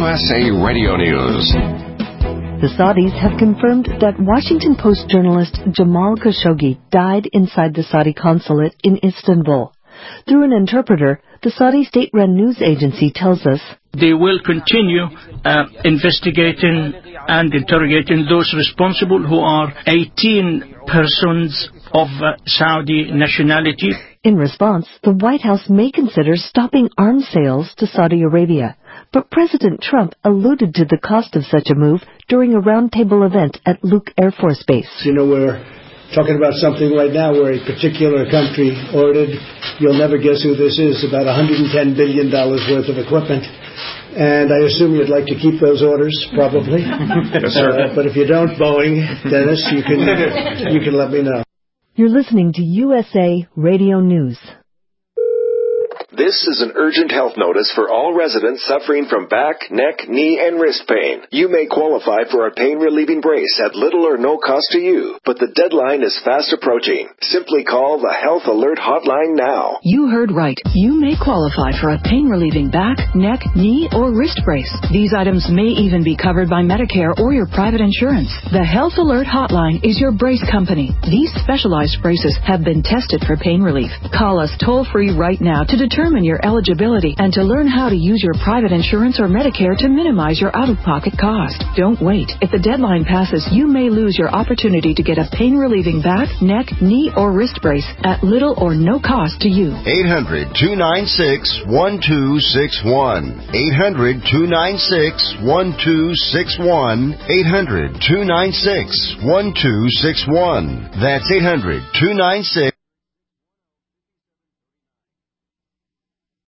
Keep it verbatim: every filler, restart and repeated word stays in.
S A Radio News. The Saudis have confirmed that Washington Post journalist Jamal Khashoggi died inside the Saudi consulate in Istanbul. Through an interpreter, the Saudi state-run news agency tells us they will continue uh, investigating and interrogating those responsible, who are eighteen persons of uh, Saudi nationality. In response, the White House may consider stopping arms sales to Saudi Arabia. But President Trump alluded to the cost of such a move during a roundtable event at Luke Air Force Base. You know, we're talking about something right now where a particular country ordered, you'll never guess who this is, about one hundred ten billion dollars worth of equipment. And I assume you'd like to keep those orders, probably. Yes, sir. Uh, but if you don't, Boeing, Dennis, you can, you can let me know. You're listening to U S A Radio News. This is an urgent health notice for all residents suffering from back, neck, knee, and wrist pain. You may qualify for a pain-relieving brace at little or no cost to you, but the deadline is fast approaching. Simply call the Health Alert Hotline now. You heard right. You may qualify for a pain-relieving back, neck, knee, or wrist brace. These items may even be covered by Medicare or your private insurance. The Health Alert Hotline is your brace company. These specialized braces have been tested for pain relief. Call us toll-free right now to determine your eligibility and to learn how to use your private insurance or Medicare to minimize your out-of-pocket cost. Don't wait. If the deadline passes, you may lose your opportunity to get a pain-relieving back, neck, knee, or wrist brace at little or no cost to you. eight hundred, two nine six, one two six one. eight hundred, two nine six, one two six one. eight hundred, two nine six, one two six one. That's eight hundred, two nine six